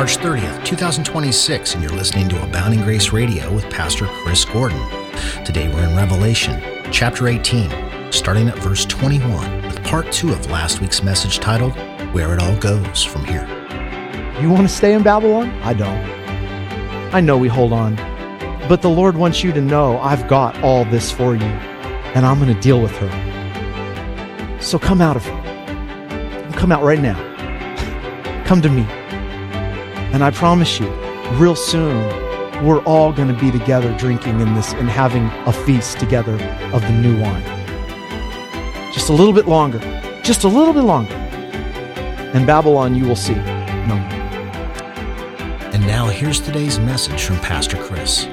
March 30th, 2026, and you're listening to Abounding Grace Radio with Pastor Chris Gordon. Today we're in Revelation, chapter 18, starting at verse 21, with part 2 of last week's message titled, Where It All Goes From Here. You want to stay in Babylon? I don't. I know we hold on. But the Lord wants you to know I've got all this for you, and I'm going to deal with her. So come out of her. Come out right now. Come to me. And I promise you, real soon, we're all going to be together drinking in this and having a feast together of the new wine. Just a little bit longer. Just a little bit longer. And Babylon you will see no more. And now here's today's message from Pastor Chris.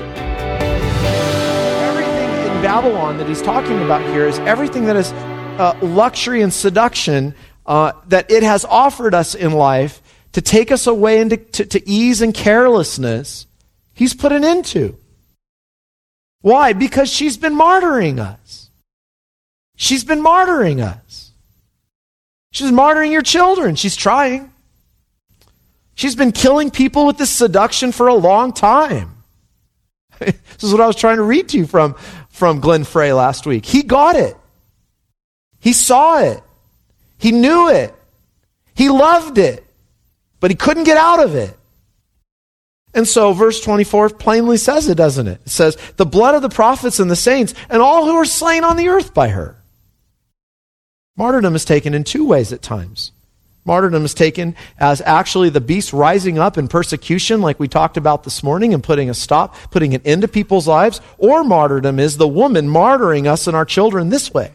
Everything in Babylon that he's talking about here is everything that is luxury and seduction that it has offered us in life to take us away into ease and carelessness. He's put an end to. Why? Because she's been martyring us. She's been martyring us. She's martyring your children. She's trying. She's been killing people with this seduction for a long time. This is what I was trying to read to you from Glenn Frey last week. He got it. He saw it. He knew it. He loved it. But he couldn't get out of it. And so verse 24 plainly says it, doesn't it? It says, the blood of the prophets and the saints and all who are slain on the earth by her. Martyrdom is taken in two ways at times. Martyrdom is taken as actually the beast rising up in persecution like we talked about this morning and putting an end to people's lives. Or martyrdom is the woman martyring us and our children this way.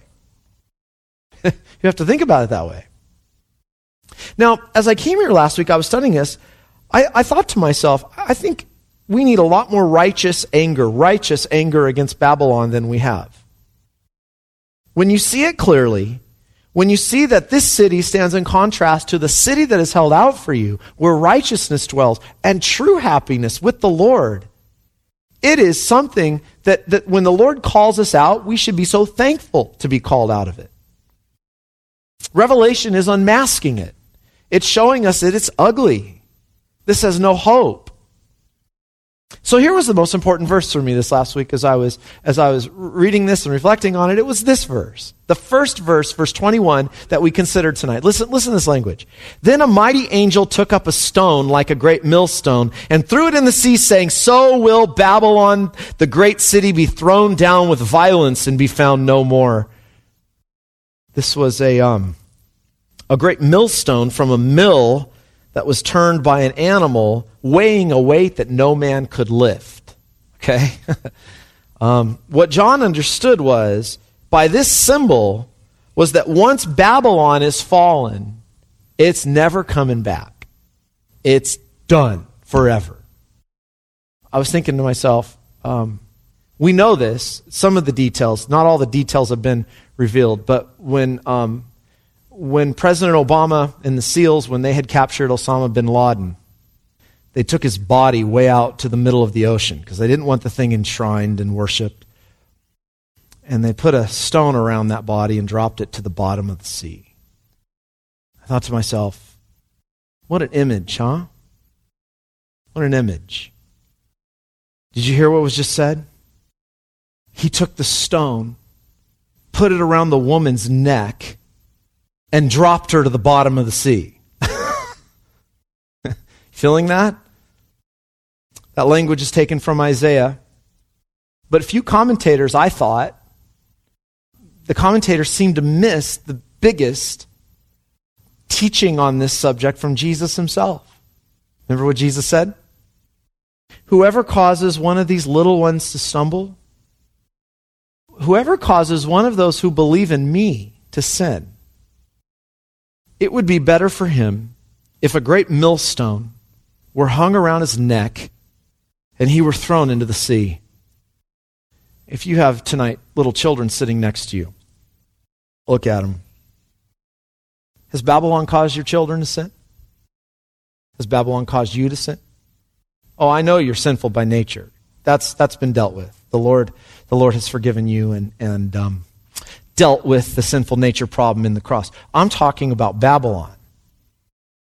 You have to think about it that way. Now, as I came here last week, I was studying this, I thought to myself, I think we need a lot more righteous anger against Babylon than we have. When you see it clearly, when you see that this city stands in contrast to the city that is held out for you, where righteousness dwells and true happiness with the Lord, it is something that when the Lord calls us out, we should be so thankful to be called out of it. Revelation is unmasking it. It's showing us that it's ugly. This has no hope. So here was the most important verse for me this last week as I was reading this and reflecting on it. It was this verse. The first verse, verse 21, that we considered tonight. Listen to this language. Then a mighty angel took up a stone like a great millstone and threw it in the sea, saying, so will Babylon, the great city, be thrown down with violence and be found no more. This was a great millstone from a mill that was turned by an animal weighing a weight that no man could lift. Okay? What John understood was, by this symbol, was that once Babylon is fallen, it's never coming back. It's done forever. I was thinking to myself, we know this, some of the details, not all the details have been revealed, but when President Obama and the SEALs, when they had captured Osama bin Laden, they took his body way out to the middle of the ocean because they didn't want the thing enshrined and worshipped. And they put a stone around that body and dropped it to the bottom of the sea. I thought to myself, what an image, huh? What an image. Did you hear what was just said? He took the stone, put it around the woman's neck, and dropped her to the bottom of the sea. Feeling that? That language is taken from Isaiah. But a few commentators, I thought, the commentators seem to miss the biggest teaching on this subject from Jesus himself. Remember what Jesus said? Whoever causes one of these little ones to stumble, whoever causes one of those who believe in me to sin, it would be better for him if a great millstone were hung around his neck and he were thrown into the sea. If you have tonight little children sitting next to you, look at them. Has Babylon caused your children to sin? Has Babylon caused you to sin? Oh, I know you're sinful by nature. That's been dealt with. The Lord has forgiven you and dealt with the sinful nature problem in the cross. I'm talking about Babylon.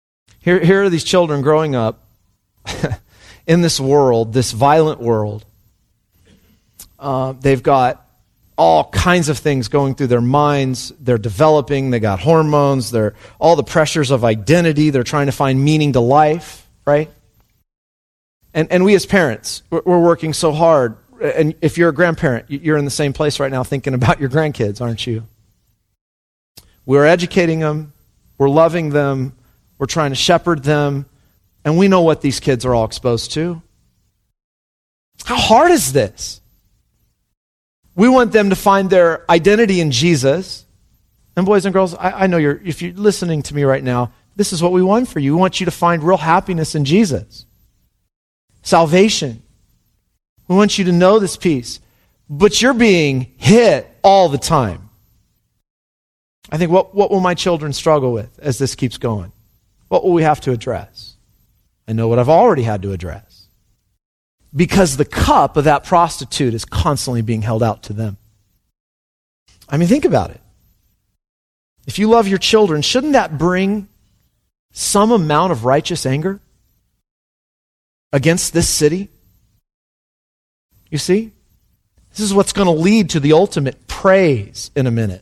Here are these children growing up in this world, this violent world. They've got all kinds of things going through their minds. They're developing. They got hormones. They're all the pressures of identity. They're trying to find meaning to life, right? And we as parents, we're working so hard. And if you're a grandparent, you're in the same place right now thinking about your grandkids, aren't you? We're educating them. We're loving them. We're trying to shepherd them. And we know what these kids are all exposed to. How hard is this? We want them to find their identity in Jesus. And boys and girls, I know if you're listening to me right now, this is what we want for you. We want you to find real happiness in Jesus. Salvation. We want you to know this peace. But you're being hit all the time. I think, what will my children struggle with as this keeps going? What will we have to address? I know what I've already had to address. Because the cup of that prostitute is constantly being held out to them. I mean, think about it. If you love your children, shouldn't that bring some amount of righteous anger against this city? You see? This is what's going to lead to the ultimate praise in a minute.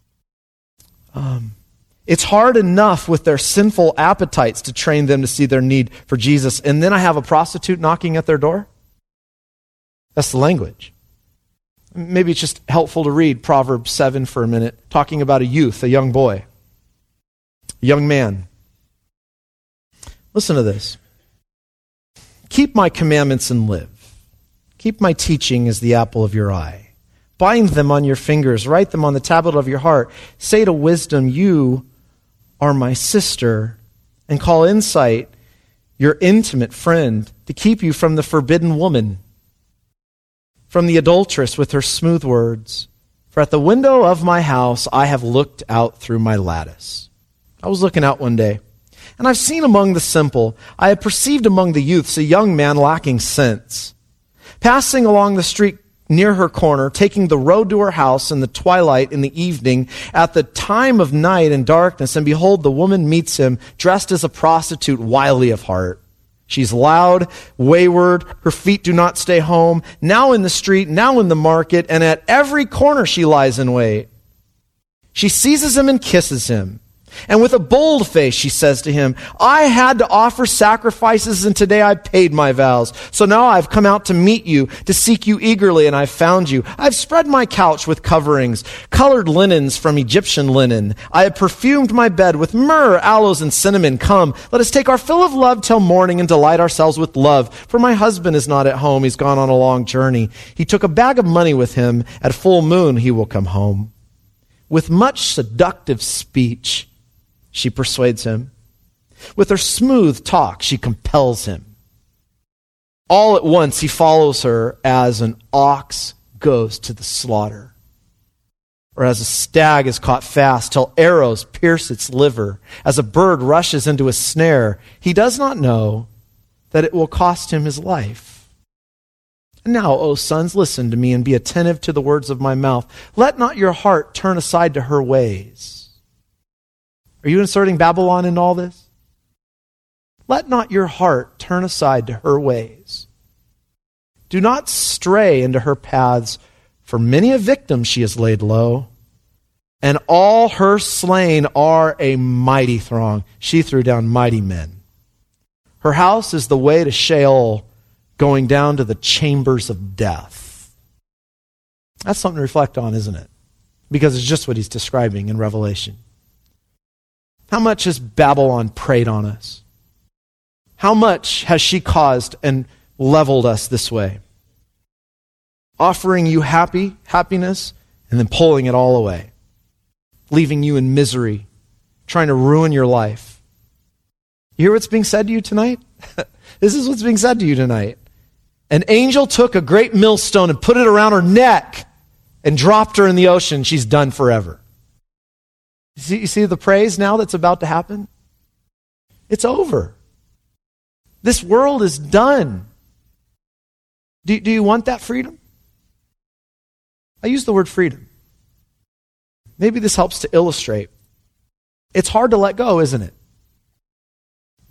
It's hard enough with their sinful appetites to train them to see their need for Jesus. And then I have a prostitute knocking at their door? That's the language. Maybe it's just helpful to read Proverbs 7 for a minute, talking about a youth, a young boy, a young man. Listen to this. Keep my commandments and live. Keep my teaching as the apple of your eye. Bind them on your fingers. Write them on the tablet of your heart. Say to wisdom, you are my sister, and call insight your intimate friend to keep you from the forbidden woman, from the adulteress with her smooth words. For at the window of my house I have looked out through my lattice. I was looking out one day, and I've seen among the simple, I have perceived among the youths a young man lacking sense, passing along the street near her corner, taking the road to her house in the twilight in the evening, at the time of night and darkness, and behold, the woman meets him, dressed as a prostitute, wily of heart. She's loud, wayward, her feet do not stay home, now in the street, now in the market, and at every corner she lies in wait. She seizes him and kisses him. And with a bold face, she says to him, I had to offer sacrifices, and today I paid my vows. So now I've come out to meet you, to seek you eagerly, and I've found you. I've spread my couch with coverings, colored linens from Egyptian linen. I have perfumed my bed with myrrh, aloes, and cinnamon. Come, let us take our fill of love till morning and delight ourselves with love. For my husband is not at home. He's gone on a long journey. He took a bag of money with him. At full moon he will come home. With much seductive speech, she persuades him. With her smooth talk, she compels him. All at once, he follows her as an ox goes to the slaughter, or as a stag is caught fast till arrows pierce its liver, as a bird rushes into a snare. He does not know that it will cost him his life. And now, O sons, listen to me and be attentive to the words of my mouth. Let not your heart turn aside to her ways. Are you inserting Babylon in all this? Let not your heart turn aside to her ways. Do not stray into her paths, for many a victim she has laid low, and all her slain are a mighty throng. She threw down mighty men. Her house is the way to Sheol, going down to the chambers of death. That's something to reflect on, isn't it? Because it's just what he's describing in Revelation. How much has Babylon preyed on us? How much has she caused and leveled us this way? Offering you happiness, and then pulling it all away. Leaving you in misery, trying to ruin your life. You hear what's being said to you tonight? This is what's being said to you tonight. An angel took a great millstone and put it around her neck and dropped her in the ocean. She's done forever. You see the praise now that's about to happen? It's over. This world is done. Do you want that freedom? I use the word freedom. Maybe this helps to illustrate. It's hard to let go, isn't it?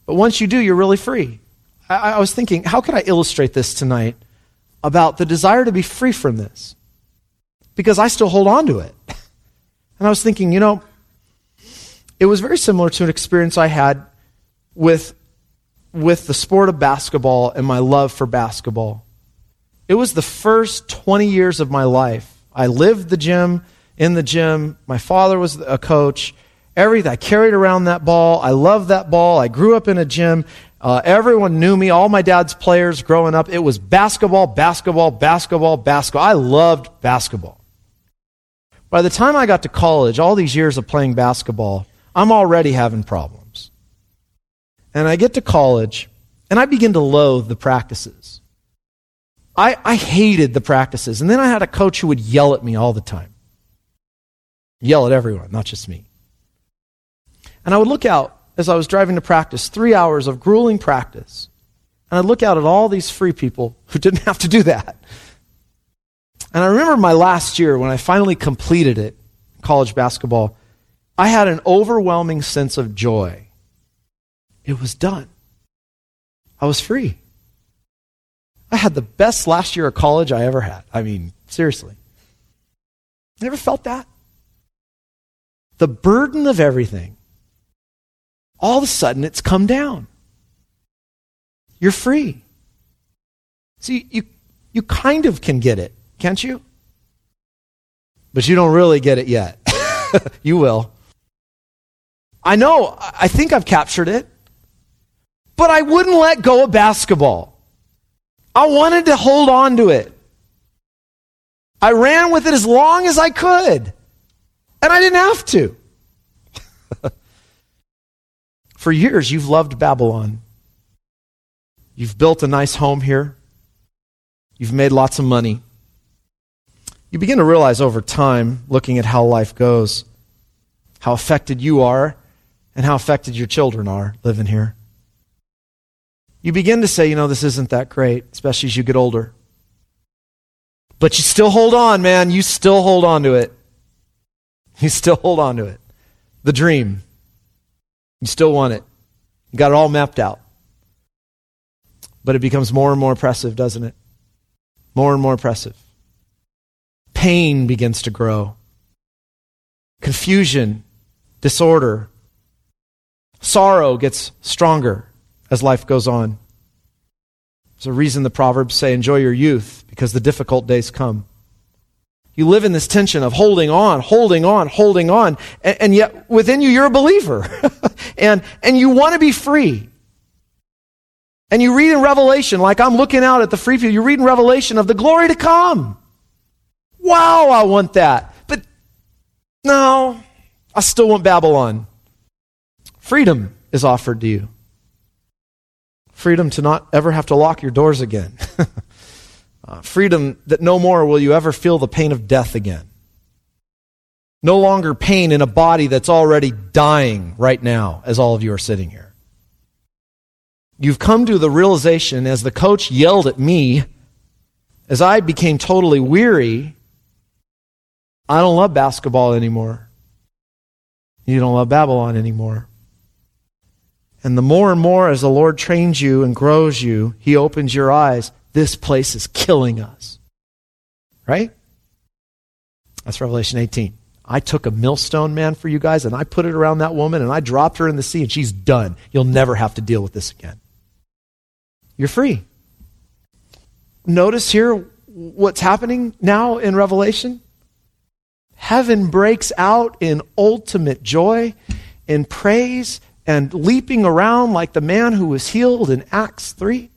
But once you do, you're really free. I was thinking, how can I illustrate this tonight about the desire to be free from this? Because I still hold on to it. And I was thinking, it was very similar to an experience I had with the sport of basketball and my love for basketball. It was the first 20 years of my life. I lived in the gym. My father was a coach. Everything. I carried around that ball. I loved that ball. I grew up in a gym. Everyone knew me. All my dad's players growing up. It was basketball, basketball, basketball, basketball. I loved basketball. By the time I got to college, all these years of playing basketball, I'm already having problems. And I get to college, and I begin to loathe the practices. I hated the practices. And then I had a coach who would yell at me all the time. Yell at everyone, not just me. And I would look out as I was driving to practice, 3 hours of grueling practice. And I'd look out at all these free people who didn't have to do that. And I remember my last year when I finally completed it, college basketball, I had an overwhelming sense of joy. It was done. I was free. I had the best last year of college I ever had. I mean, seriously. Never felt that? The burden of everything, all of a sudden it's come down. You're free. See, you kind of can get it, can't you? But you don't really get it yet. You will. I know, I think I've captured it, but I wouldn't let go of basketball. I wanted to hold on to it. I ran with it as long as I could, and I didn't have to. For years, you've loved Babylon. You've built a nice home here. You've made lots of money. You begin to realize over time, looking at how life goes, how affected you are and how affected your children are living here. You begin to say, this isn't that great, especially as you get older. But you still hold on, man. You still hold on to it. You still hold on to it. The dream. You still want it. You got it all mapped out. But it becomes more and more oppressive, doesn't it? More and more oppressive. Pain begins to grow. Confusion, disorder, sorrow gets stronger as life goes on. There's a reason the Proverbs say, enjoy your youth, because the difficult days come. You live in this tension of holding on, and yet within you, you're a believer. and you want to be free. And you read in Revelation, like I'm looking out at the free people, you read in Revelation of the glory to come. Wow, I want that. But no, I still want Babylon. Freedom is offered to you. Freedom to not ever have to lock your doors again. Freedom that no more will you ever feel the pain of death again. No longer pain in a body that's already dying right now as all of you are sitting here. You've come to the realization as the coach yelled at me, as I became totally weary, I don't love basketball anymore. You don't love Babylon anymore. And the more and more as the Lord trains you and grows you, He opens your eyes. This place is killing us. Right? That's Revelation 18. I took a millstone, man, for you guys, and I put it around that woman, and I dropped her in the sea, and she's done. You'll never have to deal with this again. You're free. Notice here what's happening now in Revelation. Heaven breaks out in ultimate joy, in praise, and leaping around like the man who was healed in Acts 3.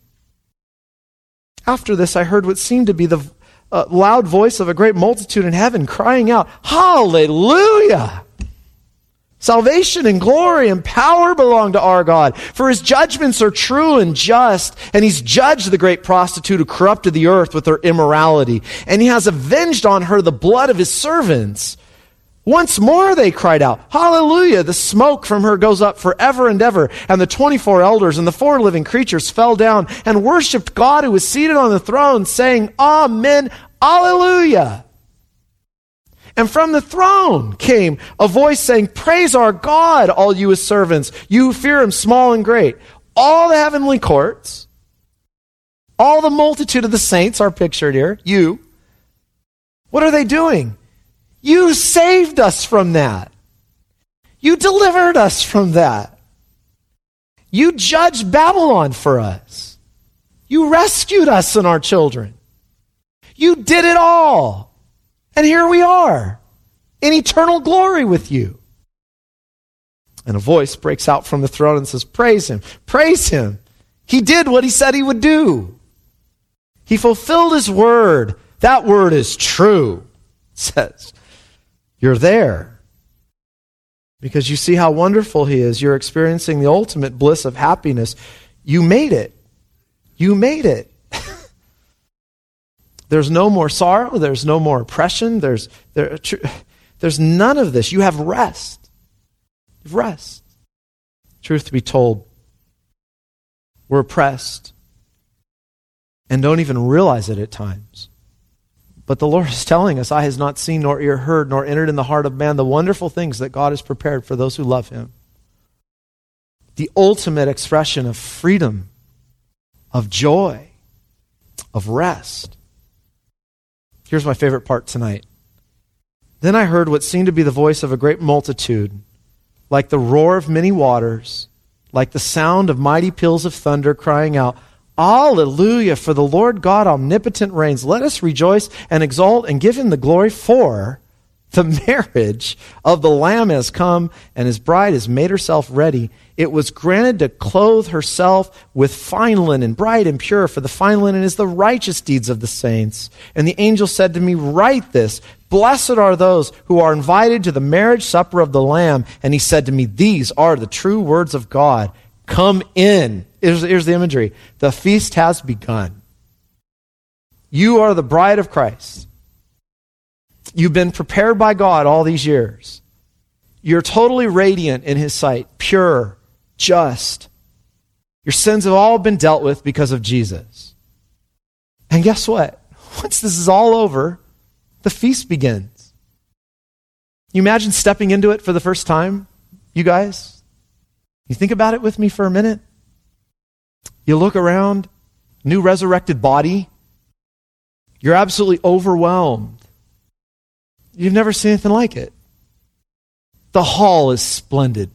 After this, I heard what seemed to be the loud voice of a great multitude in heaven crying out, Hallelujah! Salvation and glory and power belong to our God, for His judgments are true and just, and He's judged the great prostitute who corrupted the earth with her immorality, and He has avenged on her the blood of His servants. Once more they cried out, Hallelujah! The smoke from her goes up forever and ever. And the 24 elders and the 4 living creatures fell down and worshipped God who was seated on the throne, saying, Amen, Alleluia! And from the throne came a voice saying, Praise our God, all you His servants, you who fear Him, small and great. all the heavenly courts, all the multitude of the saints are pictured here, you. What are they doing? You saved us from that. You delivered us from that. You judged Babylon for us. You rescued us and our children. You did it all. And here we are in eternal glory with you. And a voice breaks out from the throne and says, praise him, praise him. He did what he said he would do. He fulfilled his word. That word is true, it says. You're there because you see how wonderful he is. You're experiencing the ultimate bliss of happiness. You made it. You made it. There's no more sorrow. There's no more oppression. There's none of this. You have rest. Rest. Truth to be told, we're oppressed and don't even realize it at times. But the Lord is telling us, eye has not seen, nor ear heard, nor entered in the heart of man the wonderful things that God has prepared for those who love him. The ultimate expression of freedom, of joy, of rest. Here's my favorite part tonight. Then I heard what seemed to be the voice of a great multitude, like the roar of many waters, like the sound of mighty peals of thunder, crying out, Alleluia, for the Lord God omnipotent reigns. Let us rejoice and exult and give him the glory, for the marriage of the Lamb has come, and his bride has made herself ready. It was granted to clothe herself with fine linen, bright and pure, for the fine linen is the righteous deeds of the saints. And the angel said to me, write this, blessed are those who are invited to the marriage supper of the Lamb. And he said to me, these are the true words of God. Come in. Here's the imagery. The feast has begun. You are the bride of Christ. You've been prepared by God all these years. You're totally radiant in his sight, pure, just. Your sins have all been dealt with because of Jesus. And guess what? Once this is all over, the feast begins. You imagine stepping into it for the first time, you guys? You think about it with me for a minute? You look around, new resurrected body. You're absolutely overwhelmed. You've never seen anything like it. The hall is splendid.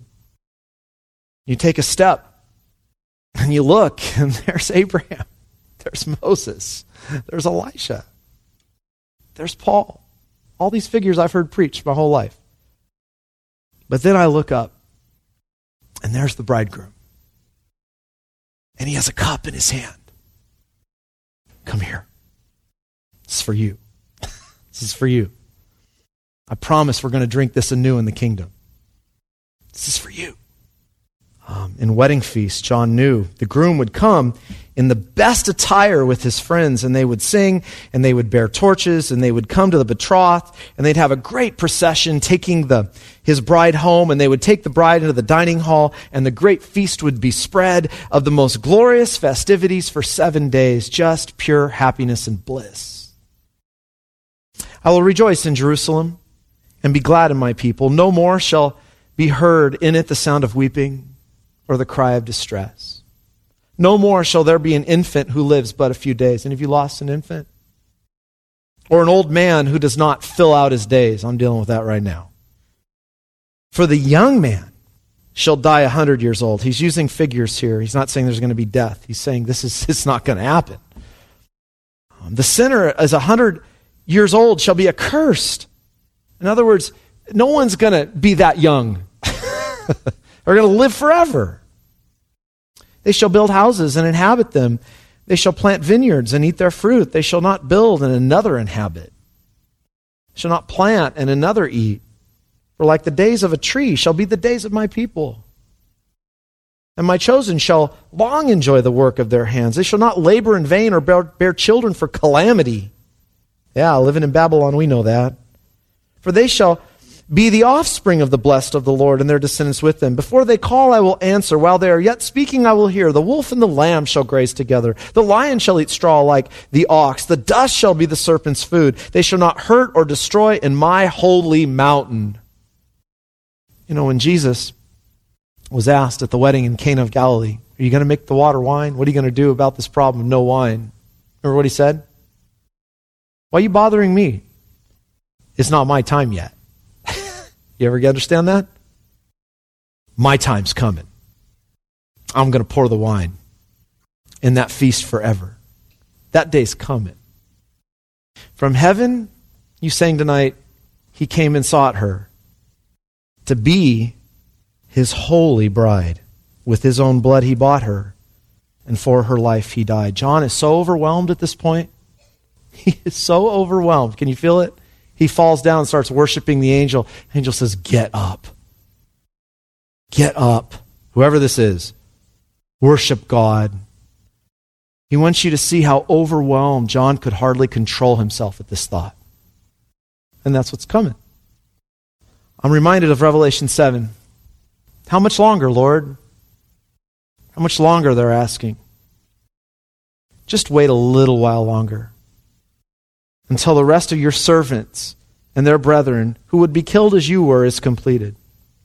You take a step and you look, and there's Abraham, there's Moses, there's Elisha, there's Paul. All these figures I've heard preach my whole life. But then I look up, and there's the bridegroom. And he has a cup in his hand. Come here. This is for you. This is for you. I promise we're going to drink this anew in the kingdom. This is for you. In wedding feast, John knew the groom would come in the best attire with his friends, and they would sing, and they would bear torches, and they would come to the betrothed, and they'd have a great procession taking his bride home, and they would take the bride into the dining hall, and the great feast would be spread of the most glorious festivities for 7 days, just pure happiness and bliss. I will rejoice in Jerusalem and be glad in my people. No more shall be heard in it the sound of weeping or the cry of distress. No more shall there be an infant who lives but a few days. Any of you lost an infant? Or an old man who does not fill out his days. I'm dealing with that right now. For the young man shall die 100 years old. He's using figures here. He's not saying there's going to be death. He's saying it's not going to happen. The sinner as 100 years old shall be accursed. In other words, no one's going to be that young. They're going to live forever. They shall build houses and inhabit them. They shall plant vineyards and eat their fruit. They shall not build and another inhabit. They shall not plant and another eat. For like the days of a tree shall be the days of my people. And my chosen shall long enjoy the work of their hands. They shall not labor in vain or bear children for calamity. Yeah, living in Babylon, we know that. For they shall be the offspring of the blessed of the Lord, and their descendants with them. Before they call, I will answer. While they are yet speaking, I will hear. The wolf and the lamb shall graze together. The lion shall eat straw like the ox. The dust shall be the serpent's food. They shall not hurt or destroy in my holy mountain. You know, when Jesus was asked at the wedding in Cana of Galilee, Are you going to make the water wine? What are you going to do about this problem of no wine? Remember what he said? Why are you bothering me? It's not my time yet. You ever understand that? My time's coming. I'm going to pour the wine in that feast forever. That day's coming. From heaven, you sang tonight, he came and sought her to be his holy bride. With his own blood he bought her, and for her life he died. John is so overwhelmed at this point. He is so overwhelmed. Can you feel it? He falls down and starts worshiping the angel. The angel says, get up. Get up. Whoever this is, worship God. He wants you to see how overwhelmed John could hardly control himself at this thought. And that's what's coming. I'm reminded of Revelation 7. How much longer, Lord? How much longer, they're asking. Just wait a little while longer until the rest of your servants and their brethren who would be killed as you were is completed.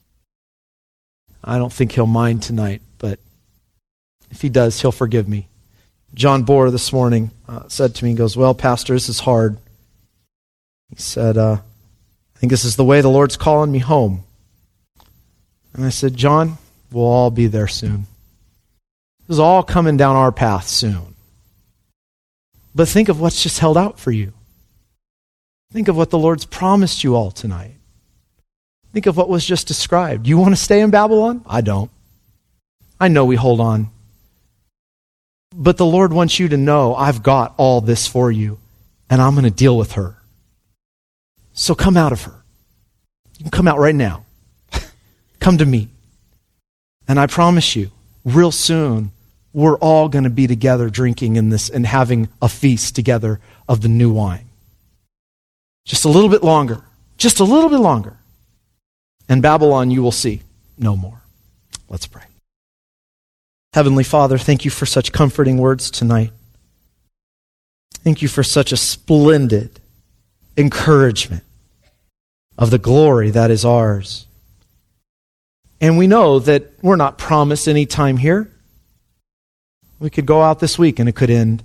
I don't think he'll mind tonight, but if he does, he'll forgive me. John Bohr this morning said to me, he goes, well, Pastor, this is hard. He said, I think this is the way the Lord's calling me home. And I said, John, we'll all be there soon. This is all coming down our path soon. But think of what's just held out for you. Think of what the Lord's promised you all tonight. Think of what was just described. You want to stay in Babylon? I don't. I know we hold on. But the Lord wants you to know, I've got all this for you, and I'm going to deal with her. So come out of her. You can come out right now. Come to me. And I promise you, real soon, we're all going to be together drinking in this and having a feast together of the new wine. Just a little bit longer. Just a little bit longer. And Babylon you will see no more. Let's pray. Heavenly Father, thank you for such comforting words tonight. Thank you for such a splendid encouragement of the glory that is ours. And we know that we're not promised any time here. We could go out this week and it could end.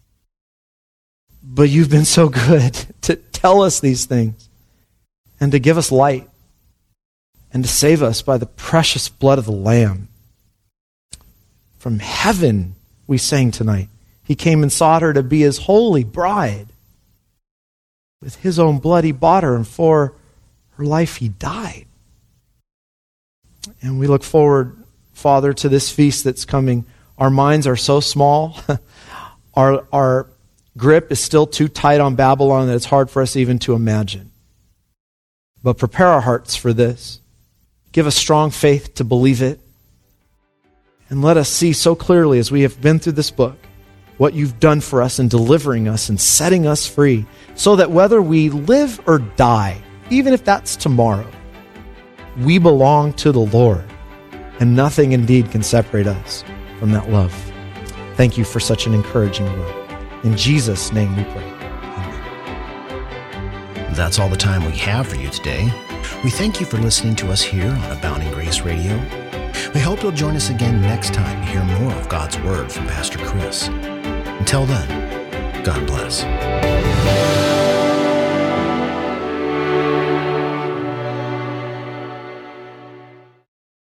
But you've been so good to tell us these things and to give us light and to save us by the precious blood of the Lamb. From heaven, we sang tonight, he came and sought her to be his holy bride. With his own blood, he bought her, and for her life, he died. And we look forward, Father, to this feast that's coming. Our minds are so small. Our grip is still too tight on Babylon that it's hard for us even to imagine. But prepare our hearts for this. Give us strong faith to believe it. And let us see so clearly as we have been through this book what you've done for us in delivering us and setting us free, so that whether we live or die, even if that's tomorrow, we belong to the Lord, and nothing indeed can separate us from that love. Thank you for such an encouraging word. In Jesus' name we pray. Amen. That's all the time we have for you today. We thank you for listening to us here on Abounding Grace Radio. We hope you'll join us again next time to hear more of God's Word from Pastor Chris. Until then, God bless.